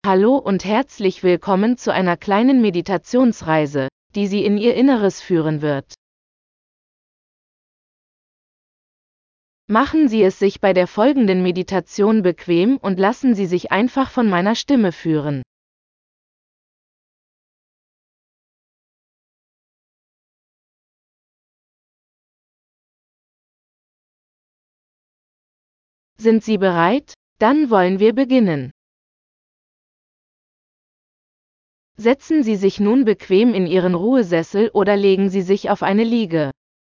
Hallo und herzlich willkommen zu einer kleinen Meditationsreise, die Sie in Ihr Inneres führen wird. Machen Sie es sich bei der folgenden Meditation bequem und lassen Sie sich einfach von meiner Stimme führen. Sind Sie bereit? Dann wollen wir beginnen. Setzen Sie sich nun bequem in Ihren Ruhesessel oder legen Sie sich auf eine Liege.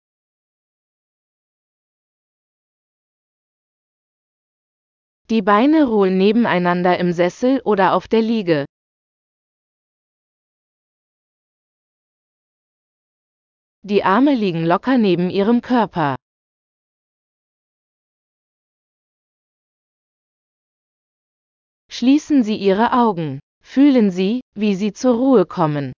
Die Beine ruhen nebeneinander im Sessel oder auf der Liege. Die Arme liegen locker neben Ihrem Körper. Schließen Sie Ihre Augen. Fühlen Sie, wie Sie zur Ruhe kommen.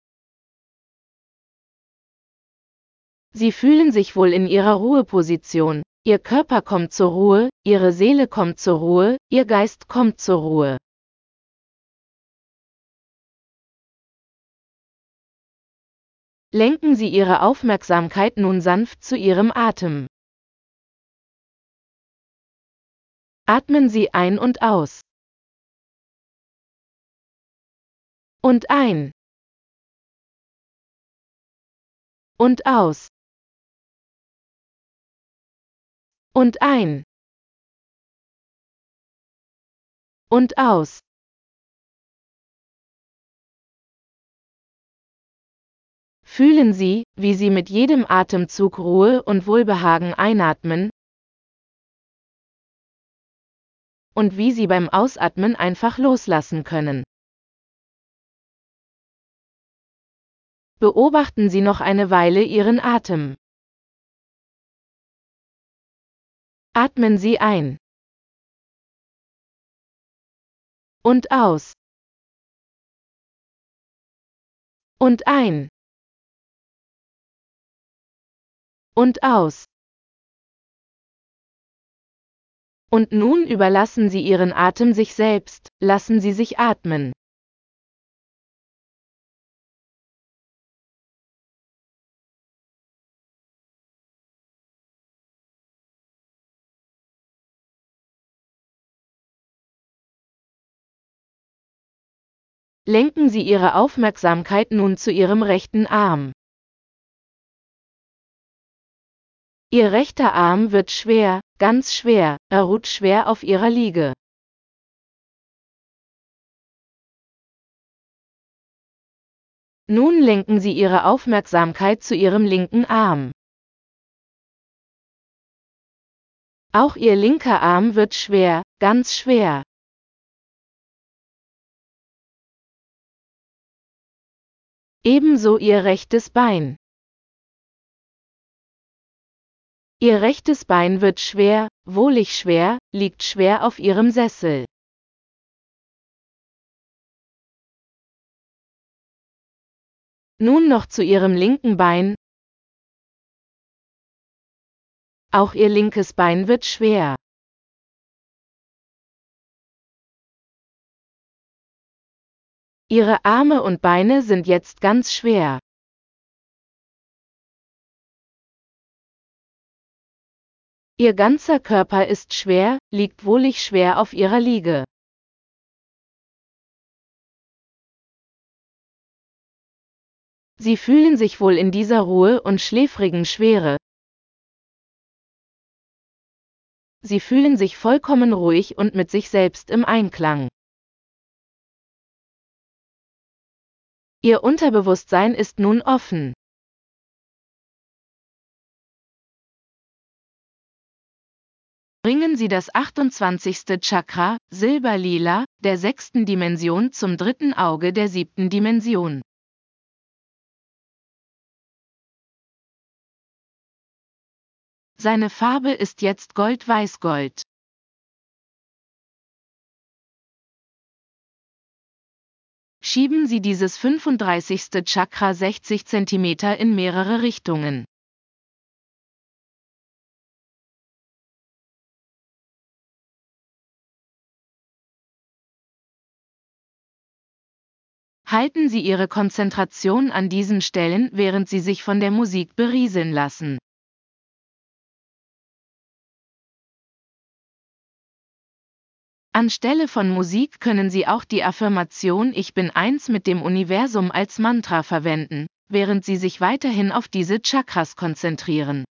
Sie fühlen sich wohl in Ihrer Ruheposition. Ihr Körper kommt zur Ruhe, Ihre Seele kommt zur Ruhe, Ihr Geist kommt zur Ruhe. Lenken Sie Ihre Aufmerksamkeit nun sanft zu Ihrem Atem. Atmen Sie ein und aus. Und ein. Und aus. Und ein. Und aus. Fühlen Sie, wie Sie mit jedem Atemzug Ruhe und Wohlbehagen einatmen und wie Sie beim Ausatmen einfach loslassen können. Beobachten Sie noch eine Weile Ihren Atem. Atmen Sie ein. Und aus. Und ein. Und aus. Und nun überlassen Sie Ihren Atem sich selbst, lassen Sie sich atmen. Lenken Sie Ihre Aufmerksamkeit nun zu Ihrem rechten Arm. Ihr rechter Arm wird schwer, ganz schwer, er ruht schwer auf Ihrer Liege. Nun lenken Sie Ihre Aufmerksamkeit zu Ihrem linken Arm. Auch Ihr linker Arm wird schwer, ganz schwer. Ebenso Ihr rechtes Bein. Ihr rechtes Bein wird schwer, wohlig schwer, liegt schwer auf Ihrem Sessel. Nun noch zu Ihrem linken Bein. Auch Ihr linkes Bein wird schwer. Ihre Arme und Beine sind jetzt ganz schwer. Ihr ganzer Körper ist schwer, liegt wohlig schwer auf Ihrer Liege. Sie fühlen sich wohl in dieser Ruhe und schläfrigen Schwere. Sie fühlen sich vollkommen ruhig und mit sich selbst im Einklang. Ihr Unterbewusstsein ist nun offen. Bringen Sie das 28. Chakra, Silberlila, der 6. Dimension zum 3. Auge der 7. Dimension. Seine Farbe ist jetzt Gold-Weiß-Gold. Schieben Sie dieses 35. Chakra 60 cm in mehrere Richtungen. Halten Sie Ihre Konzentration an diesen Stellen, während Sie sich von der Musik berieseln lassen. Anstelle von Musik können Sie auch die Affirmation Ich bin eins mit dem Universum als Mantra verwenden, während Sie sich weiterhin auf diese Chakras konzentrieren.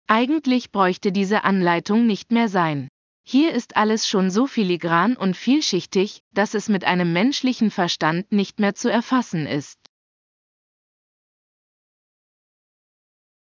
Eigentlich bräuchte diese Anleitung nicht mehr sein. Hier ist alles schon so filigran und vielschichtig, dass es mit einem menschlichen Verstand nicht mehr zu erfassen ist.